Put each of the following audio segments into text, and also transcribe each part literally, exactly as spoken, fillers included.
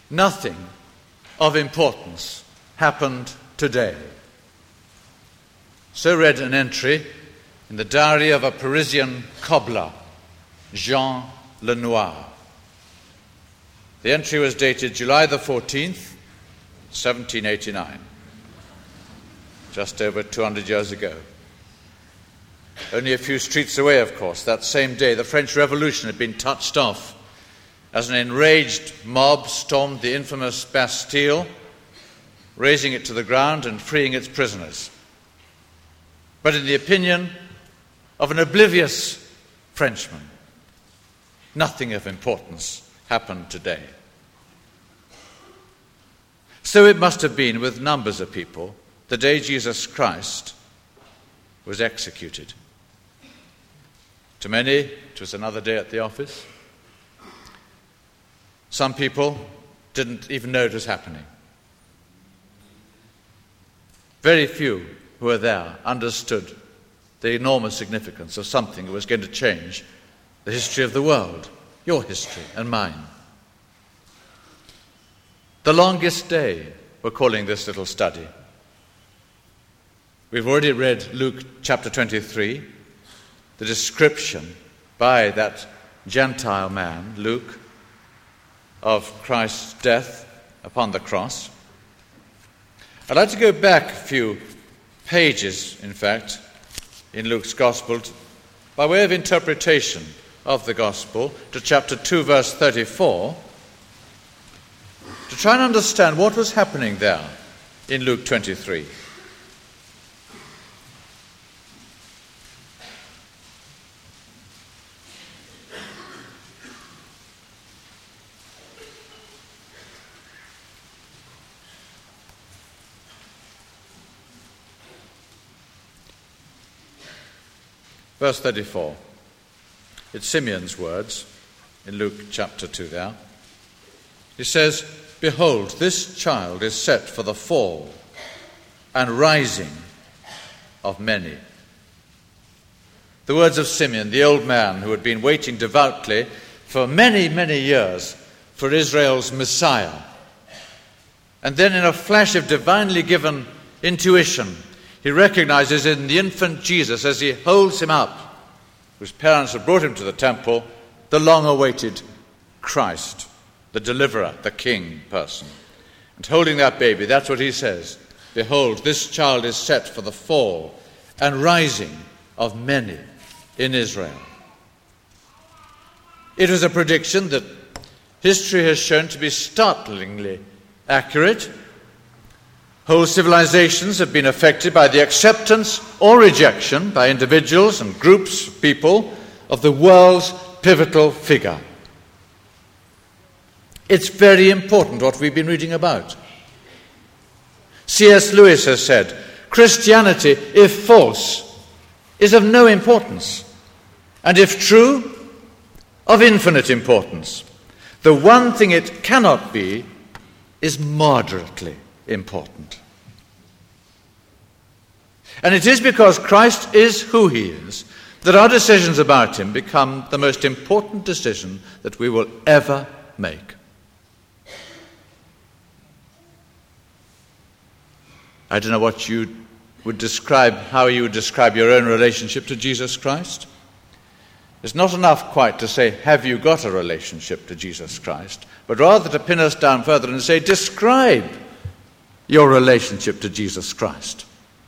Nothing of importance happened today. So read an entry in the diary of a Parisian cobbler, Jean Lenoir. The entry was dated July the fourteenth, seventeen eighty-nine, just over two hundred years ago. Only a few streets away, of course, that same day, the French Revolution had been touched off as an enraged mob stormed the infamous Bastille, razing it to the ground and freeing its prisoners. But in the opinion of an oblivious Frenchman, nothing of importance happened today. So it must have been with numbers of people the day Jesus Christ was executed. To many, it was another day at the office. Some people didn't even know it was happening. Very few who were there understood the enormous significance of something that was going to change the history of the world, your history and mine. The longest day, we're calling this little study. We've already read Luke chapter twenty-three, the description by that Gentile man, Luke, of Christ's death upon the cross. I'd like to go back a few pages, in fact, in Luke's Gospel, by way of interpretation of the Gospel, to chapter two, verse thirty-four, to try and understand what was happening there in Luke twenty-three. Verse thirty-four. It's Simeon's words in Luke chapter two there. He says, "Behold, this child is set for the fall and rising of many." The words of Simeon, the old man who had been waiting devoutly for many, many years for Israel's Messiah. And then in a flash of divinely given intuition, he recognizes in the infant Jesus, as he holds him up, whose parents had brought him to the temple, the long-awaited Christ, the deliverer, the king person. And holding that baby, that's what he says. "Behold, this child is set for the fall and rising of many in Israel." It was a prediction that history has shown to be startlingly accurate. Whole civilizations have been affected by the acceptance or rejection by individuals and groups of people of the world's pivotal figure. It's very important what we've been reading about. C S Lewis has said, Christianity, if false, is of no importance, and if true, of infinite importance. The one thing it cannot be is moderately important. And it is because Christ is who he is that our decisions about him become the most important decision that we will ever make. I don't know what you would describe, how you would describe your own relationship to Jesus Christ. It's not enough quite to say, have you got a relationship to Jesus Christ? But rather to pin us down further and say, describe your relationship to Jesus Christ.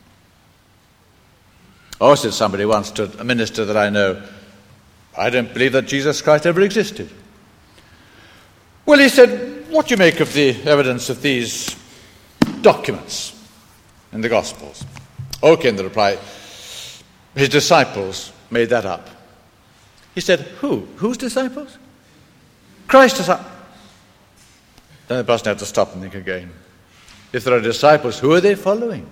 Oh, said somebody once to a minister that I know, I don't believe that Jesus Christ ever existed. Well, he said, what do you make of the evidence of these documents in the Gospels? Okay, in the reply, his disciples made that up. He said, who? Whose disciples? Christ's disciples. Then the person had to stop and think again. If there are disciples, who are they following?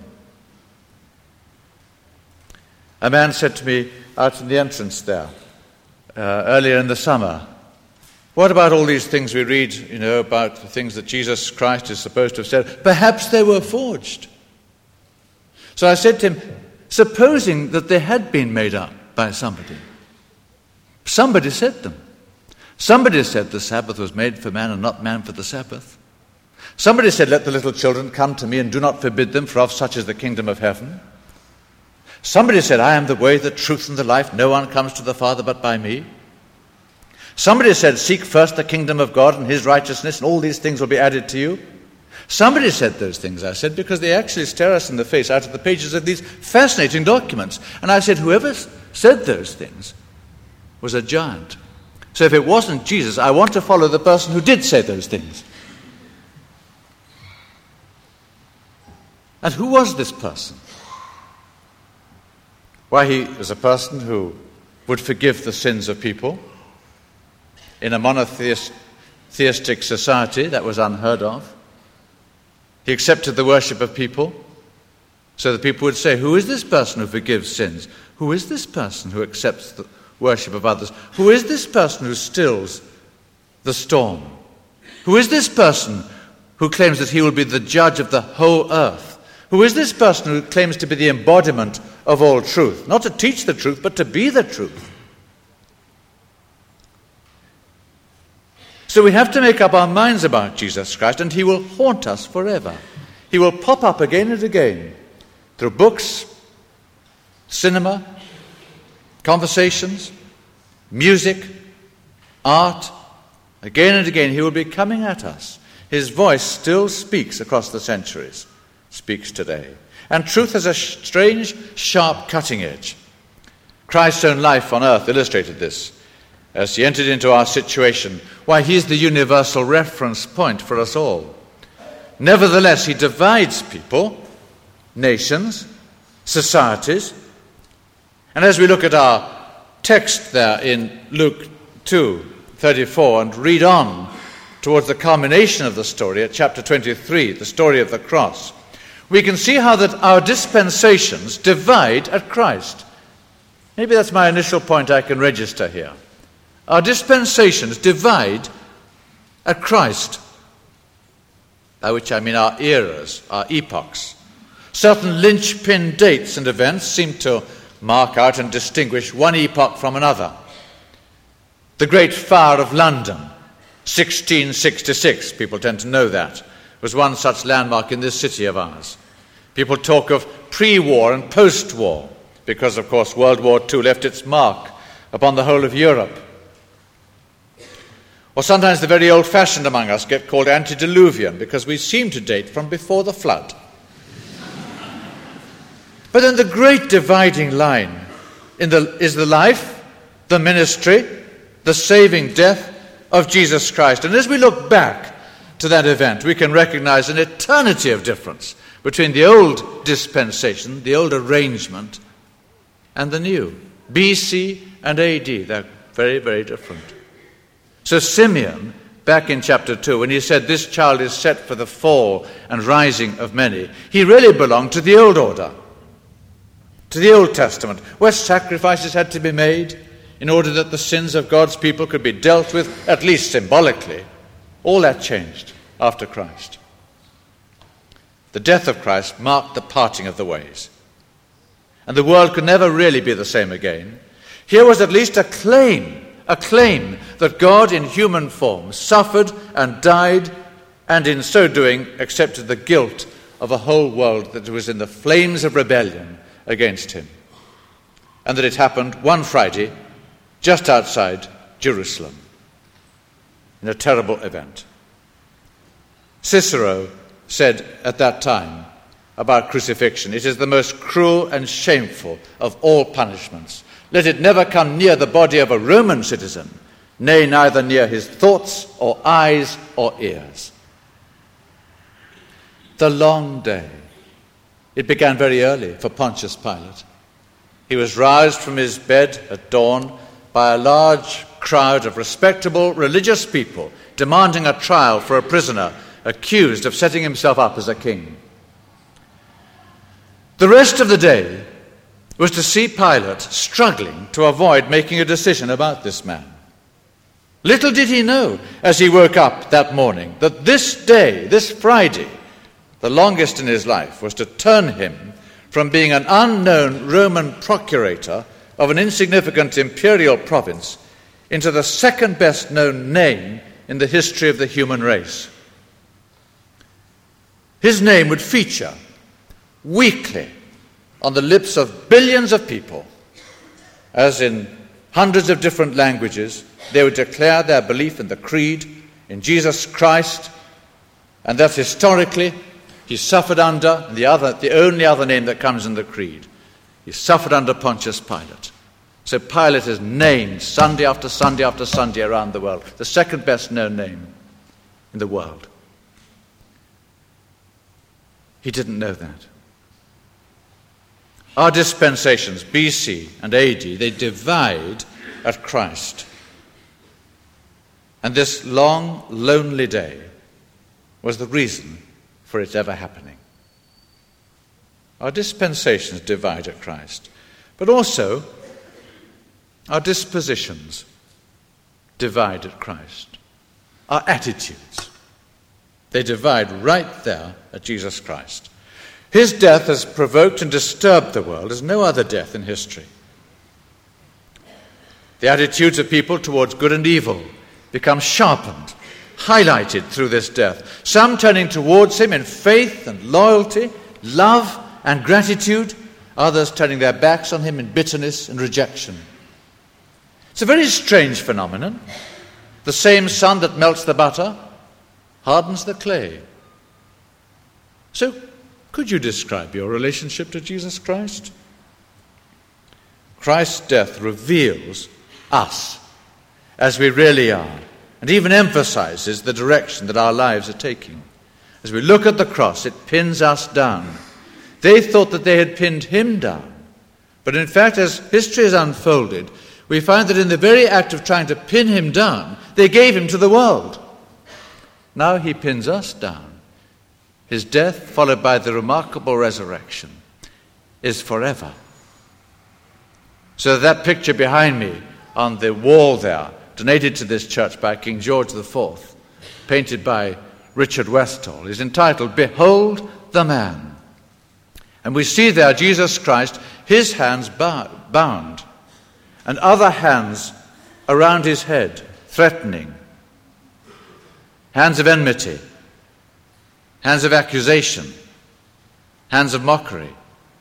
A man said to me out in the entrance there, uh, earlier in the summer, what about all these things we read, you know, about the things that Jesus Christ is supposed to have said? Perhaps they were forged. So I said to him, supposing that they had been made up by somebody. Somebody said them. Somebody said the Sabbath was made for man and not man for the Sabbath. Somebody said, "Let the little children come to me and do not forbid them, for of such is the kingdom of heaven." Somebody said, "I am the way, the truth, and the life. No one comes to the Father but by me." Somebody said, "Seek first the kingdom of God and his righteousness, and all these things will be added to you." Somebody said those things, I said, because they actually stare us in the face out of the pages of these fascinating documents. And I said, whoever said those things was a giant. So if it wasn't Jesus, I want to follow the person who did say those things. And who was this person? Why, he was a person who would forgive the sins of people. In a monotheistic society, that was unheard of. He accepted the worship of people, so that people would say, who is this person who forgives sins? Who is this person who accepts the worship of others? Who is this person who stills the storm? Who is this person who claims that he will be the judge of the whole earth? Who is this person who claims to be the embodiment of all truth? Not to teach the truth, but to be the truth. So we have to make up our minds about Jesus Christ, and he will haunt us forever. He will pop up again and again through books, cinema, conversations, music, art. Again and again he will be coming at us. His voice still speaks across the centuries, speaks today. And truth has a strange, sharp cutting edge. Christ's own life on earth illustrated this. As he entered into our situation, why, he is the universal reference point for us all. Nevertheless, he divides people, nations, societies. And as we look at our text there in Luke two thirty-four and read on towards the culmination of the story at chapter twenty-three, the story of the cross, we can see how that our dispensations divide at Christ. Maybe that's my initial point I can register here. Our dispensations divide at Christ, by which I mean our eras, our epochs. Certain linchpin dates and events seem to mark out and distinguish one epoch from another. The Great Fire of London, sixteen sixty-six, people tend to know that, was one such landmark in this city of ours. People talk of pre-war and post-war, because, of course, World War Two left its mark upon the whole of Europe. Or sometimes the very old-fashioned among us get called antediluvian because we seem to date from before the flood. But then the great dividing line in the, is the life, the ministry, the saving death of Jesus Christ. And as we look back to that event, we can recognize an eternity of difference between the old dispensation, the old arrangement, and the new. B C and A D, they're very, very different. So Simeon, back in chapter two, when he said this child is set for the fall and rising of many, he really belonged to the old order, to the Old Testament, where sacrifices had to be made in order that the sins of God's people could be dealt with, at least symbolically. All that changed after Christ. The death of Christ marked the parting of the ways. And the world could never really be the same again. Here was at least a claim, a claim that God in human form suffered and died, and in so doing accepted the guilt of a whole world that was in the flames of rebellion against him. And that it happened one Friday just outside Jerusalem in a terrible event. Cicero said at that time about crucifixion, "It is the most cruel and shameful of all punishments. Let it never come near the body of a Roman citizen, nay, neither near his thoughts or eyes or ears." The long day. It began very early for Pontius Pilate. He was roused from his bed at dawn by a large crowd of respectable religious people demanding a trial for a prisoner accused of setting himself up as a king. The rest of the day was to see Pilate struggling to avoid making a decision about this man. Little did he know, as he woke up that morning, that this day, this Friday, the longest in his life, was to turn him from being an unknown Roman procurator of an insignificant imperial province into the second best known name in the history of the human race. his name would feature weekly on the lips of billions of people, as in hundreds of different languages they would declare their belief in the creed, in Jesus Christ, and that historically he suffered under, the other, the only other name that comes in the creed, he suffered under Pontius Pilate. So Pilate is named Sunday after Sunday after Sunday around the world, the second best known name in the world. He didn't know that. Our dispensations, B C and A D, they divide at Christ. And this long, lonely day was the reason for it ever happening. Our dispensations divide at Christ, but also our dispositions divide at Christ. Our attitudes, they divide right there at Jesus Christ. His death has provoked and disturbed the world as no other death in history. The attitudes of people towards good and evil become sharpened, highlighted through this death. Some turning towards him in faith and loyalty, love and gratitude. Others turning their backs on him in bitterness and rejection. It's a very strange phenomenon. The same sun that melts the butter hardens the clay. So, could you describe your relationship to Jesus Christ? Christ's death reveals us as we really are, and even emphasizes the direction that our lives are taking. As we look at the cross, it pins us down. They thought that they had pinned him down, but in fact, as history has unfolded, we find that in the very act of trying to pin him down, they gave him to the world. Now he pins us down. His death, followed by the remarkable resurrection, is forever. So that picture behind me on the wall there, donated to this church by King George the Fourth, painted by Richard Westall, is entitled, "Behold the Man." And we see there Jesus Christ, his hands bound, and other hands around his head, threatening. Hands of enmity, hands of accusation, hands of mockery.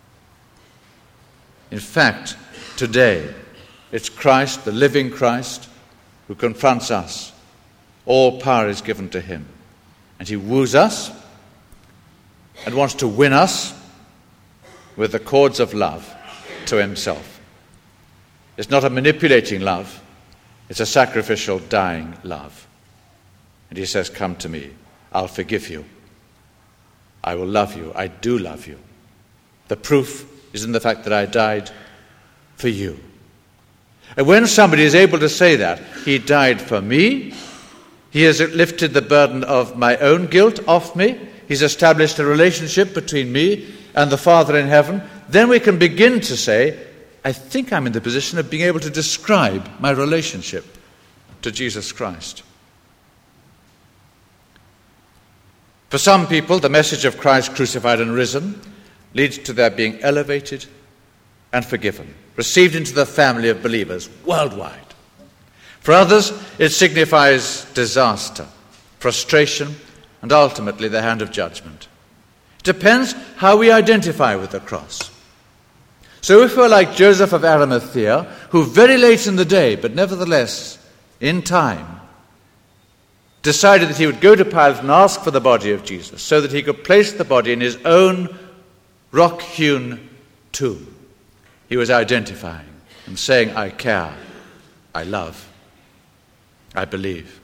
In fact, today, it's Christ, the living Christ, who confronts us. All power is given to him. And he woos us and wants to win us with the cords of love to himself. It's not a manipulating love. It's a sacrificial, dying love. And he says, "Come to me. I'll forgive you. I will love you. I do love you. The proof is in the fact that I died for you." And when somebody is able to say that, he died for me, he has lifted the burden of my own guilt off me, he's established a relationship between me and the Father in heaven, then we can begin to say, I think I'm in the position of being able to describe my relationship to Jesus Christ. For some people, the message of Christ crucified and risen leads to their being elevated and forgiven, received into the family of believers worldwide. For others, it signifies disaster, frustration, and ultimately the hand of judgment. It depends how we identify with the cross. So if we're like Joseph of Arimathea, who very late in the day, but nevertheless in time, decided that he would go to Pilate and ask for the body of Jesus so that he could place the body in his own rock-hewn tomb, he was identifying and saying, I care, I love, I believe.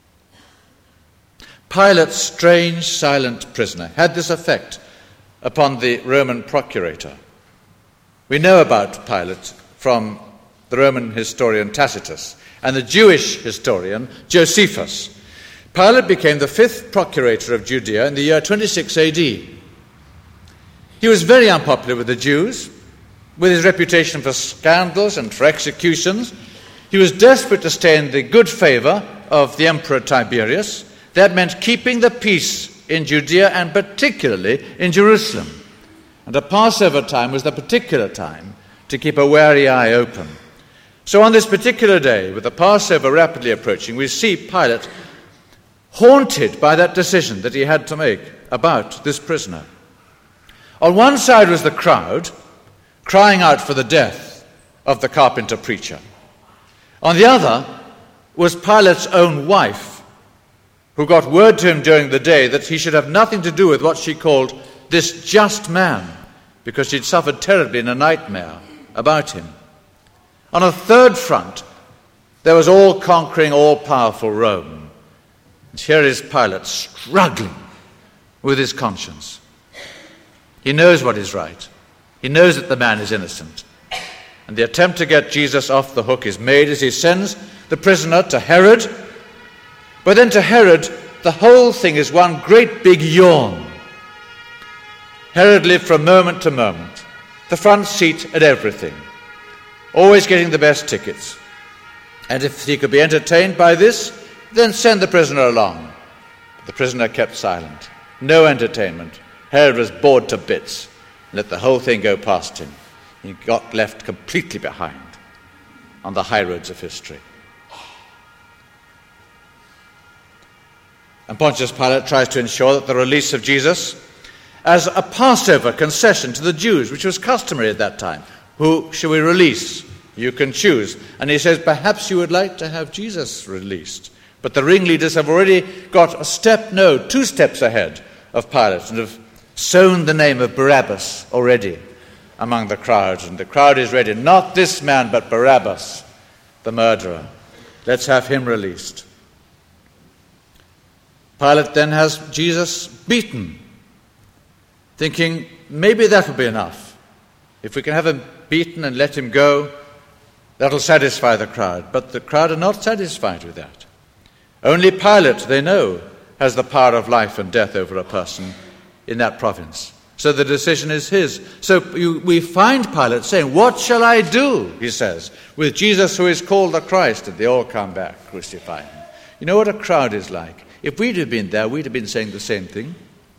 Pilate's strange, silent prisoner had this effect upon the Roman procurator. We know about Pilate from the Roman historian Tacitus and the Jewish historian Josephus. Pilate became the fifth procurator of Judea in the year twenty-six A D. He was very unpopular with the Jews, with his reputation for scandals and for executions. He was desperate to stay in the good favor of the Emperor Tiberius. That meant keeping the peace in Judea and particularly in Jerusalem. And a Passover time was the particular time to keep a wary eye open. So on this particular day, with the Passover rapidly approaching, we see Pilate haunted by that decision that he had to make about this prisoner. On one side was the crowd, crying out for the death of the carpenter preacher. On the other was Pilate's own wife, who got word to him during the day that he should have nothing to do with what she called this just man, because she'd suffered terribly in a nightmare about him. On a third front, there was all-conquering, all-powerful Rome. And here is Pilate struggling with his conscience. He knows what is right. He knows that the man is innocent. And the attempt to get Jesus off the hook is made as he sends the prisoner to Herod. But then to Herod, the whole thing is one great big yawn. Herod lived from moment to moment, the front seat at everything, always getting the best tickets. And if he could be entertained by this, then send the prisoner along. But the prisoner kept silent. No entertainment. Herod was bored to bits. Let the whole thing go past him. He got left completely behind on the high roads of history. And Pontius Pilate tries to ensure that the release of Jesus as a Passover concession to the Jews, which was customary at that time. Who shall we release? You can choose. And he says, perhaps you would like to have Jesus released. But the ringleaders have already got a step, no, two steps ahead of Pilate, and have sown the name of Barabbas already among the crowd. And the crowd is ready. Not this man, but Barabbas, the murderer. Let's have him released. Pilate then has Jesus beaten, thinking maybe that will be enough. If we can have him beaten and let him go, that'll satisfy the crowd. But the crowd are not satisfied with that. Only Pilate, they know, has the power of life and death over a person in that province. So the decision is his. So you, we find Pilate saying, what shall I do, he says, with Jesus who is called the Christ? And they all come back, crucify him. You know what a crowd is like? If we'd have been there, we'd have been saying the same thing.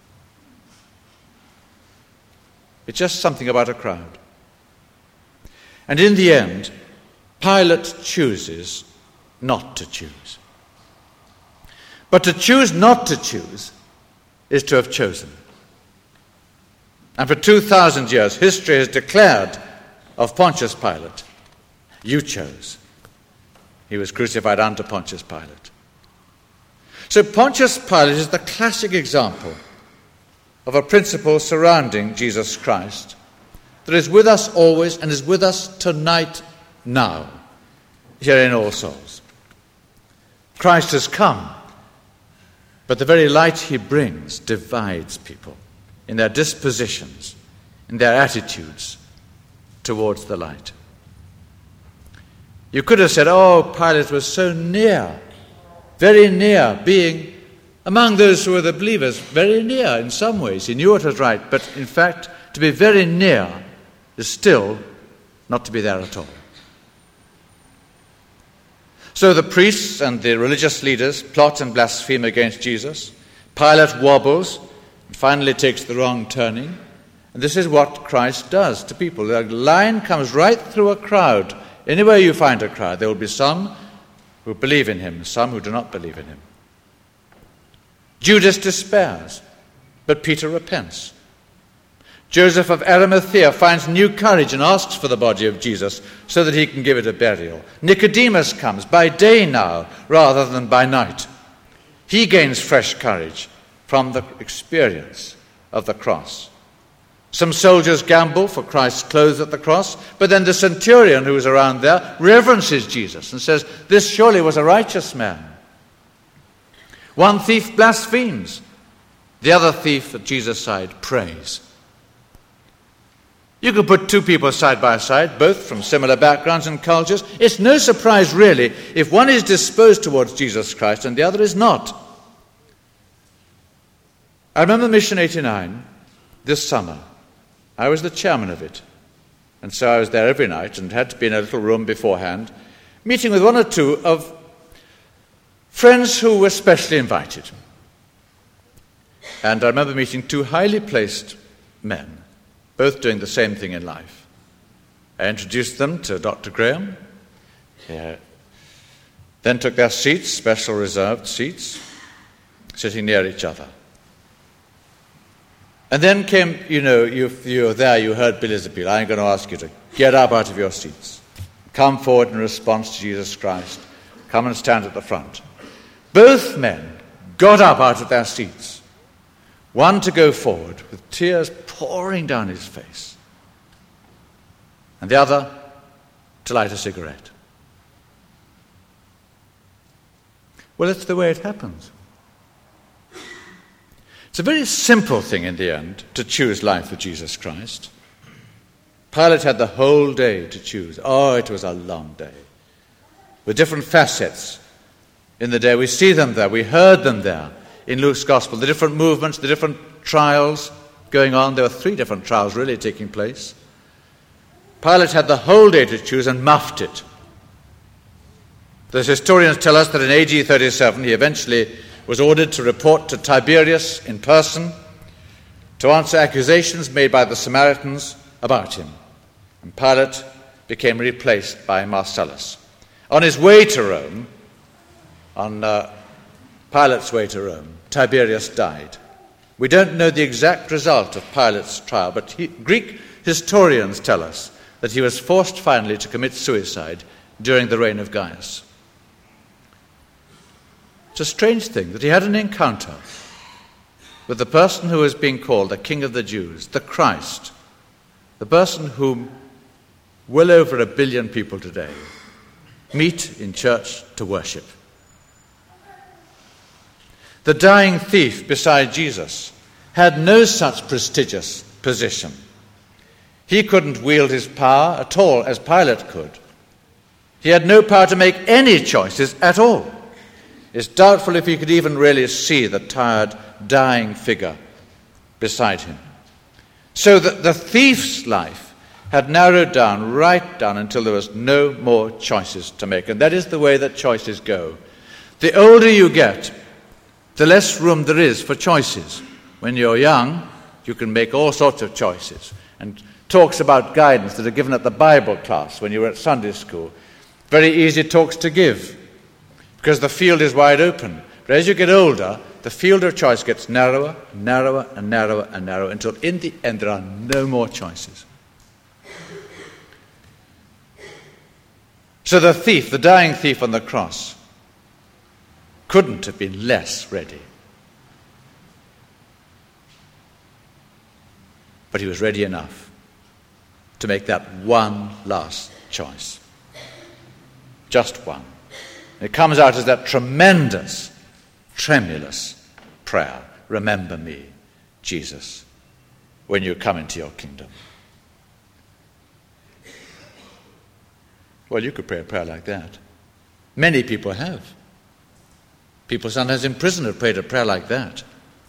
It's just something about a crowd. And in the end, Pilate chooses not to choose. But to choose not to choose is to have chosen. And for two thousand years, history has declared of Pontius Pilate, you chose. He was crucified under Pontius Pilate. So Pontius Pilate is the classic example of a principle surrounding Jesus Christ that is with us always and is with us tonight, now, here in All Souls. Christ has come, but the very light he brings divides people in their dispositions, in their attitudes towards the light. You could have said, oh, Pilate was so near, very near being among those who were the believers, very near in some ways. He knew what was right, but in fact, to be very near is still not to be there at all. So the priests and the religious leaders plot and blaspheme against Jesus. Pilate wobbles and finally takes the wrong turning. And this is what Christ does to people. The line comes right through a crowd. Anywhere you find a crowd, there will be some who believe in him, some who do not believe in him. Judas despairs, but Peter repents. Joseph of Arimathea finds new courage and asks for the body of Jesus so that he can give it a burial. Nicodemus comes by day now rather than by night. He gains fresh courage from the experience of the cross. Some soldiers gamble for Christ's clothes at the cross, but then the centurion who is around there reverences Jesus and says, this surely was a righteous man. One thief blasphemes. The other thief at Jesus' side prays. You could put two people side by side, both from similar backgrounds and cultures. It's no surprise, really, if one is disposed towards Jesus Christ and the other is not. I remember Mission eighty-nine this summer. I was the chairman of it. And so I was there every night and had to be in a little room beforehand, meeting with one or two of friends who were specially invited. And I remember meeting two highly placed men, both doing the same thing in life. I introduced them to Doctor Graham, yeah. Then took their seats, special reserved seats, sitting near each other. And then came, you know, you, you were there, you heard Billy's appeal. I'm going to ask you to get up out of your seats. Come forward in response to Jesus Christ. Come and stand at the front. Both men got up out of their seats. One to go forward with tears pouring down his face. And the other to light a cigarette. Well, it's the way it happens. It's a very simple thing in the end to choose life with Jesus Christ. Pilate had the whole day to choose. Oh, it was a long day. With different facets in the day. We see them there. We heard them there in Luke's Gospel. The different movements, the different trials going on. There were three different trials really taking place. Pilate had the whole day to choose and muffed it. The historians tell us that in A D thirty-seven he eventually was ordered to report to Tiberius in person to answer accusations made by the Samaritans about him. And Pilate became replaced by Marcellus. On his way to Rome, on uh, Pilate's way to Rome, Tiberius died. We don't know the exact result of Pilate's trial, but he, Greek historians tell us that he was forced finally to commit suicide during the reign of Gaius. It's a strange thing that he had an encounter with the person who is being called the King of the Jews, the Christ, the person whom well over a billion people today meet in church to worship. The dying thief beside Jesus had no such prestigious position. He couldn't wield his power at all as Pilate could. He had no power to make any choices at all. It's doubtful if he could even really see the tired, dying figure beside him. So that the thief's life had narrowed down, right down, until there was no more choices to make. And that is the way that choices go. The older you get, the less room there is for choices. When you're young, you can make all sorts of choices. And talks about guidance that are given at the Bible class when you were at Sunday school. Very easy talks to give, because the field is wide open. But as you get older, the field of choice gets narrower, narrower, and narrower, and narrower, until in the end there are no more choices. So the thief, the dying thief on the cross, couldn't have been less ready. But he was ready enough to make that one last choice. Just one. It comes out as that tremendous, tremulous prayer. Remember me, Jesus, when you come into your kingdom. Well, you could pray a prayer like that. Many people have. People sometimes in prison have prayed a prayer like that.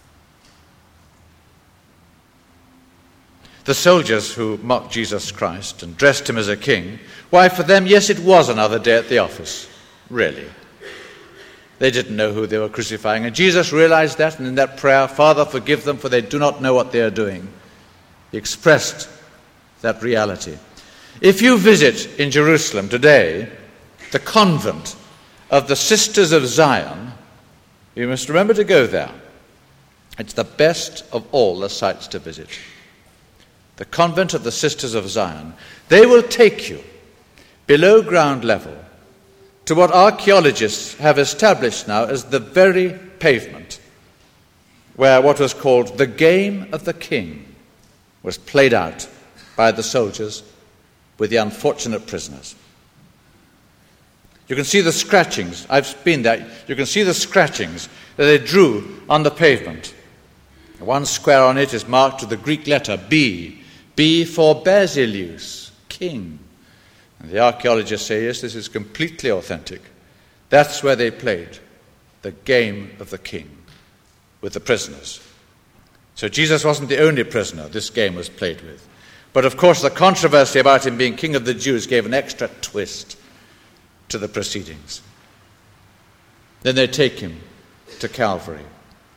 The soldiers who mocked Jesus Christ and dressed him as a king, why, for them, yes, it was another day at the office. Really. They didn't know who they were crucifying. And Jesus realized that, and in that prayer, Father, forgive them, for they do not know what they are doing. He expressed that reality. If you visit in Jerusalem today the convent of the Sisters of Zion, you must remember to go there. It's the best of all the sites to visit. The convent of the Sisters of Zion. They will take you below ground level to what archaeologists have established now as the very pavement where what was called the Game of the King was played out by the soldiers with the unfortunate prisoners. You can see the scratchings. I've been there. You can see the scratchings that they drew on the pavement. One square on it is marked with the Greek letter B. B for Basileus, king. And the archaeologists say, yes, this is completely authentic. That's where they played the game of the king with the prisoners. So Jesus wasn't the only prisoner this game was played with. But of course the controversy about him being king of the Jews gave an extra twist to the proceedings. Then they take him to Calvary.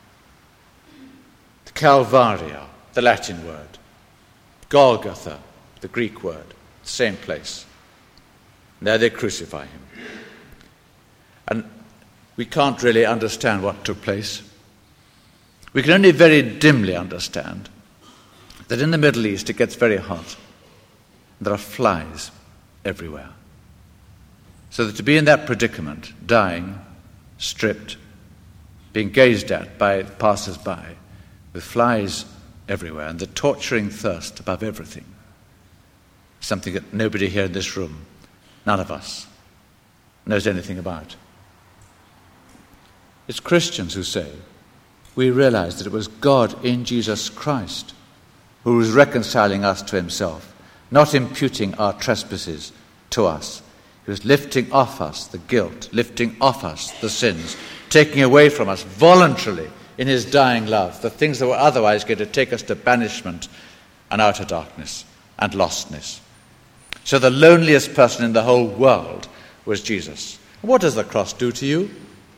To Calvaria, the Latin word. Golgotha, the Greek word, same place. And there they crucify him. And we can't really understand what took place. We can only very dimly understand that in the Middle East it gets very hot. There are flies everywhere. So that to be in that predicament, dying, stripped, being gazed at by passers-by, with flies everywhere, and the torturing thirst above everything, something that nobody here in this room, none of us, knows anything about. It's Christians who say, we realize that it was God in Jesus Christ who was reconciling us to himself, not imputing our trespasses to us. He was lifting off us the guilt, lifting off us the sins, taking away from us voluntarily in his dying love the things that were otherwise going to take us to banishment and outer darkness and lostness. So the loneliest person in the whole world was Jesus. What does the cross do to you?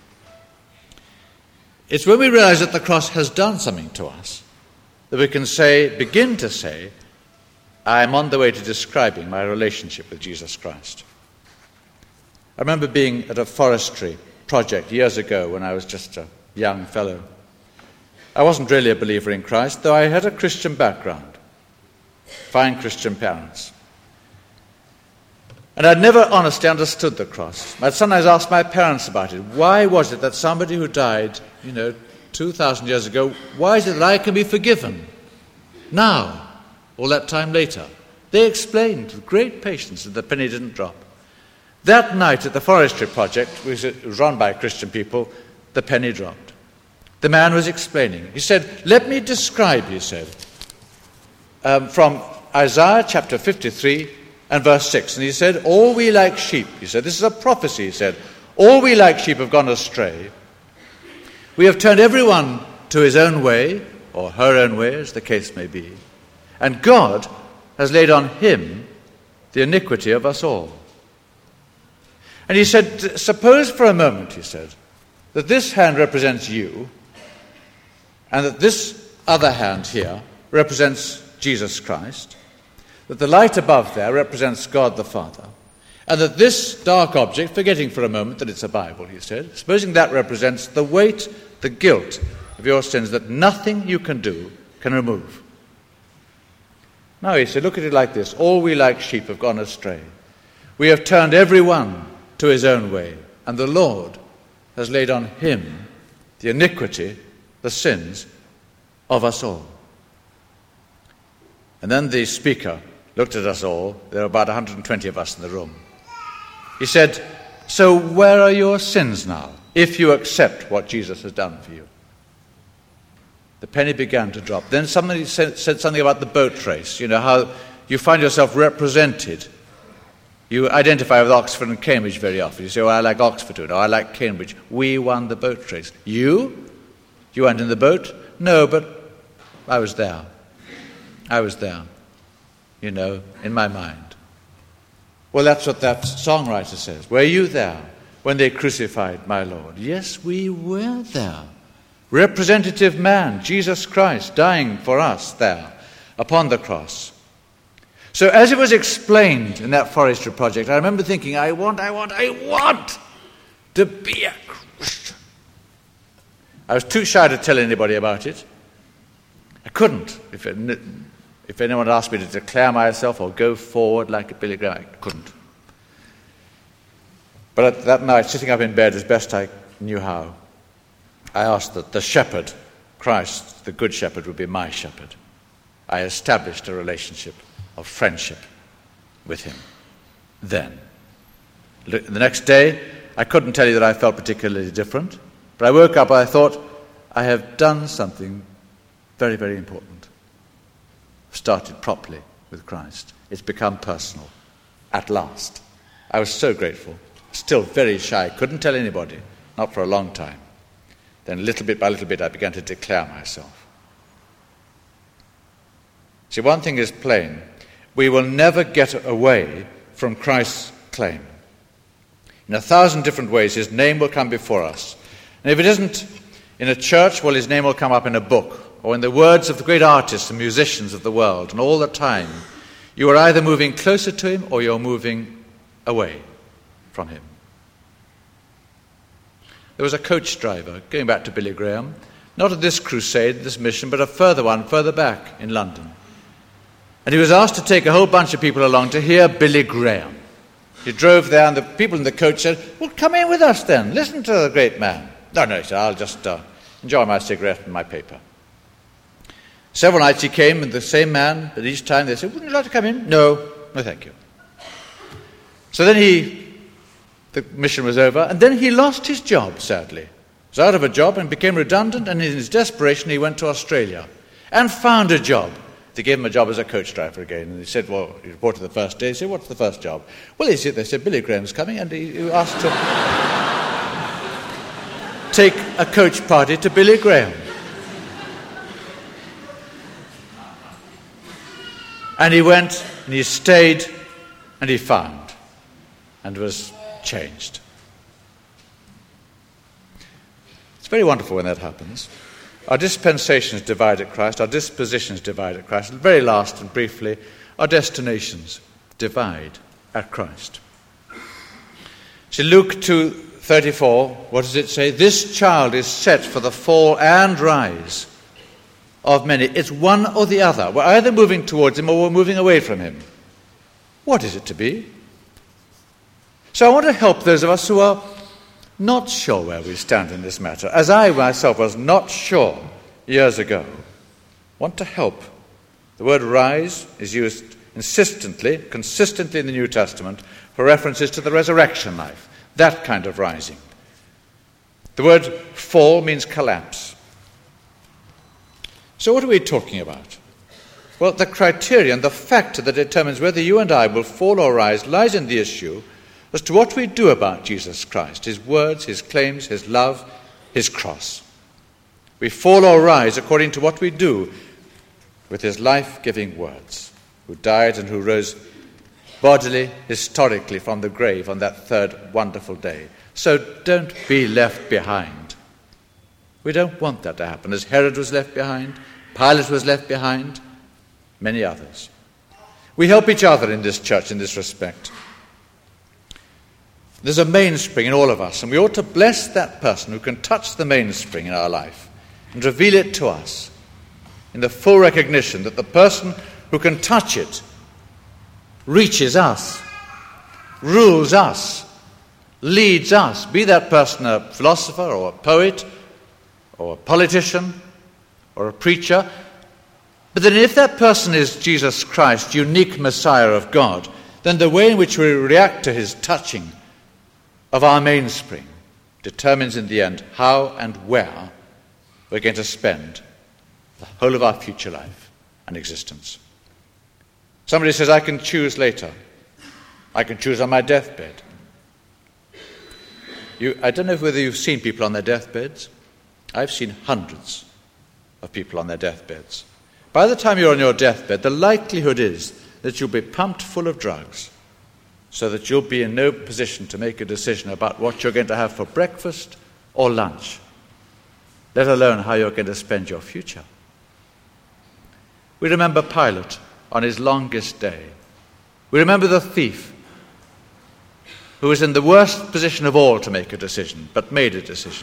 It's when we realize that the cross has done something to us that we can say, begin to say, I am on the way to describing my relationship with Jesus Christ. I remember being at a forestry project years ago when I was just a young fellow. I wasn't really a believer in Christ, though I had a Christian background, fine Christian parents. And I'd never honestly understood the cross. I'd sometimes asked my parents about it. Why was it that somebody who died, you know, two thousand years ago, why is it that I can be forgiven now, all that time later? They explained with great patience that the penny didn't drop. That night at the forestry project, which was run by Christian people, the penny dropped. The man was explaining. He said, let me describe, he said, um, from Isaiah chapter fifty-three and verse six. And he said, all we like sheep, he said, this is a prophecy, he said, all we like sheep have gone astray. We have turned everyone to his own way, or her own way, as the case may be. And God has laid on him the iniquity of us all. And he said, suppose for a moment, he said, that this hand represents you, and that this other hand here represents Jesus Christ, that the light above there represents God the Father, and that this dark object, forgetting for a moment that it's a Bible, he said, supposing that represents the weight, the guilt of your sins that nothing you can do can remove. Now he said, look at it like this. All we like sheep have gone astray. We have turned every one to his own way, and the Lord has laid on him the iniquity, the sins of us all. And then the speaker looked at us all. There were about one hundred twenty of us in the room. He said, so where are your sins now, if you accept what Jesus has done for you? The penny began to drop. Then somebody said, said something about the boat race, you know, how you find yourself represented. You identify with Oxford and Cambridge very often. You say, well, I like Oxford, or I like Cambridge. We won the boat race. You? You weren't in the boat? No, but I was there. I was there, you know, in my mind. Well, that's what that songwriter says. Were you there when they crucified my Lord? Yes, we were there. Representative man, Jesus Christ, dying for us there upon the cross. So as it was explained in that forestry project, I remember thinking, I want, I want, I want to be a Christian. I was too shy to tell anybody about it. I couldn't. If, it, if anyone asked me to declare myself or go forward like a Billy Graham, I couldn't. But at that night, sitting up in bed as best I knew how, I asked that the shepherd, Christ, the good shepherd, would be my shepherd. I established a relationship of friendship with him then. The next day, I couldn't tell you that I felt particularly different, but I woke up and I thought, I have done something very, very important. I've started properly with Christ. It's become personal, at last. I was so grateful. Still very shy, couldn't tell anybody, not for a long time. Then little bit by little bit, I began to declare myself. See, one thing is plain. We will never get away from Christ's claim. In a thousand different ways, his name will come before us. And if it isn't in a church, well, his name will come up in a book, or in the words of the great artists and musicians of the world. And all the time, you are either moving closer to him or you're moving away from him. There was a coach driver, going back to Billy Graham, not at this crusade, this mission, but a further one, further back in London. And he was asked to take a whole bunch of people along to hear Billy Graham. He drove there, and the people in the coach said, well, come in with us then. Listen to the great man. No, no, he said, I'll just uh, enjoy my cigarette and my paper. Several nights he came, and the same man, but each time they said, wouldn't you like to come in? No, no, thank you. So then he, the mission was over, and then he lost his job, sadly. He was out of a job and became redundant, and in his desperation he went to Australia and found a job. They gave him a job as a coach driver again, and he said, well, he reported the first day. He said, what's the first job? Well, he said, they said, Billy Graham's coming, and he, he asked to take a coach party to Billy Graham. And he went, and he stayed, and he found, and was changed. It's very wonderful when that happens. Our dispensations divide at Christ, our dispositions divide at Christ. And very last and briefly, our destinations divide at Christ. See, Luke two thirty-four, what does it say? This child is set for the fall and rise of many. It's one or the other. We're either moving towards him or we're moving away from him. What is it to be? So I want to help those of us who are not sure where we stand in this matter, as I myself was not sure years ago. Want to help. The word rise is used insistently, consistently in the New Testament for references to the resurrection life, that kind of rising. The word fall means collapse. So what are we talking about? Well, the criterion, the factor that determines whether you and I will fall or rise lies in the issue as to what we do about Jesus Christ, his words, his claims, his love, his cross. We fall or rise according to what we do with his life-giving words, who died and who rose bodily, historically, from the grave on that third wonderful day. So don't be left behind. We don't want that to happen, as Herod was left behind, Pilate was left behind, many others. We help each other in this church in this respect. There's a mainspring in all of us, and we ought to bless that person who can touch the mainspring in our life and reveal it to us in the full recognition that the person who can touch it reaches us, rules us, leads us, be that person a philosopher or a poet or a politician or a preacher. But then if that person is Jesus Christ, unique Messiah of God, then the way in which we react to his touching of our mainspring determines in the end how and where we're going to spend the whole of our future life and existence. Somebody says, I can choose later. I can choose on my deathbed. You, I don't know whether you've seen people on their deathbeds. I've seen hundreds of people on their deathbeds. By the time you're on your deathbed, the likelihood is that you'll be pumped full of drugs, so that you'll be in no position to make a decision about what you're going to have for breakfast or lunch, let alone how you're going to spend your future. We remember Pilate on his longest day. We remember the thief who was in the worst position of all to make a decision, but made a decision.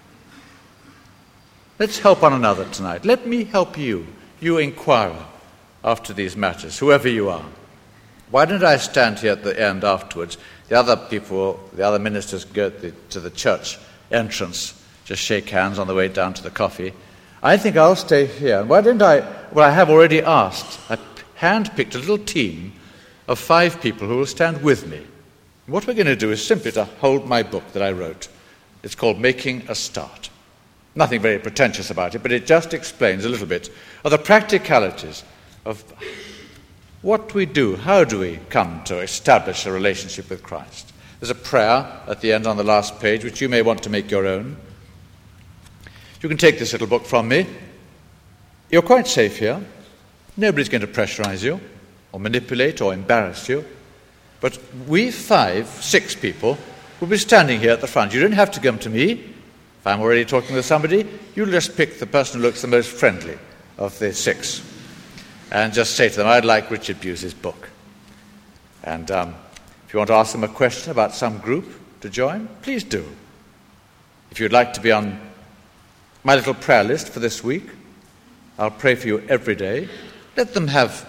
Let's help one another tonight. Let me help you, you inquirer, after these matters, whoever you are. Why don't I stand here at the end afterwards? The other people, the other ministers go to the, to the church entrance, just shake hands on the way down to the coffee. I think I'll stay here. Why don't I, well, I have already asked. I hand-picked a little team of five people who will stand with me. What we're going to do is simply to hold my book that I wrote. It's called Making a Start. Nothing very pretentious about it, but it just explains a little bit of the practicalities of what we do, how do we come to establish a relationship with Christ. There's a prayer at the end on the last page, which you may want to make your own. You can take this little book from me. You're quite safe here. Nobody's going to pressurize you or manipulate or embarrass you. But we five, six people, will be standing here at the front. You don't have to come to me. If I'm already talking with somebody, you'll just pick the person who looks the most friendly of the six and just say to them, I'd like Richard Bewes' book. And um, if you want to ask them a question about some group to join, please do. If you'd like to be on my little prayer list for this week, I'll pray for you every day. Let them have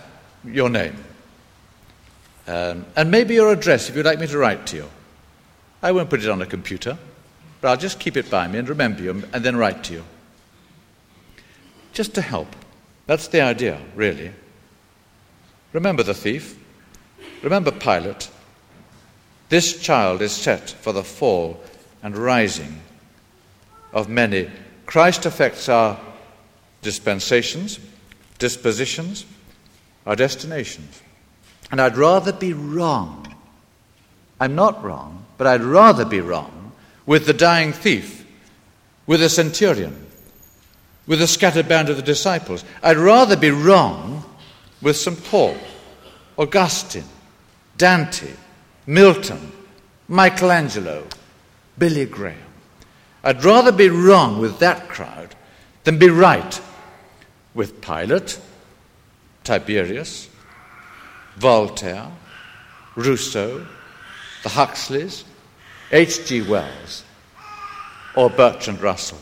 your name. Um, and maybe your address if you'd like me to write to you. I won't put it on a computer, but I'll just keep it by me and remember you and then write to you. Just to help. That's the idea, really. Remember the thief. Remember Pilate. This child is set for the fall and rising of many. Christ affects our dispensations, dispositions, our destinations. And I'd rather be wrong. I'm not wrong, but I'd rather be wrong with the dying thief, with the centurion, with the scattered band of the disciples. I'd rather be wrong with Saint Paul, Augustine, Dante, Milton, Michelangelo, Billy Graham. I'd rather be wrong with that crowd than be right with Pilate, Tiberius, Voltaire, Rousseau, the Huxleys, H G Wells, or Bertrand Russell.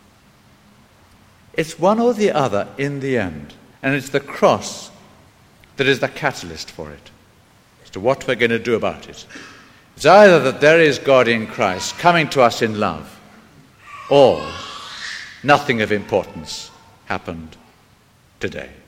It's one or the other in the end, and it's the cross that is the catalyst for it, as to what we're going to do about it. It's either that there is God in Christ coming to us in love, or nothing of importance happened today.